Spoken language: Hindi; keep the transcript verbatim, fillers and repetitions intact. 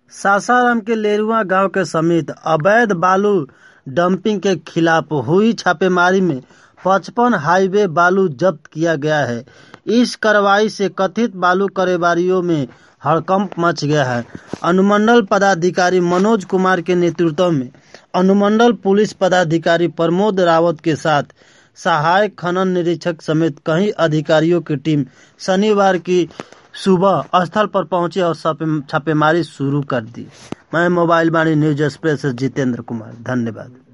सासाराम के लेरुआ गांव के समीप अवैध बालू डंपिंग के खिलाफ हुई छापेमारी में पचपन हाईवे बालू जब्त किया गया है। इस कार्रवाई से कथित बालू कारोबारियों में हड़कंप मच गया है। अनुमंडल पदाधिकारी मनोज कुमार के नेतृत्व में अनुमंडल पुलिस पदाधिकारी प्रमोद रावत के साथ सहायक खनन निरीक्षक समेत कई अधिकारियों की टीम शनिवार की सुबह स्थल पर पहुंची और छापेमारी शुरू कर दी। मैं मोबाइल वाणी न्यूज एक्सप्रेस से जितेंद्र कुमार, धन्यवाद।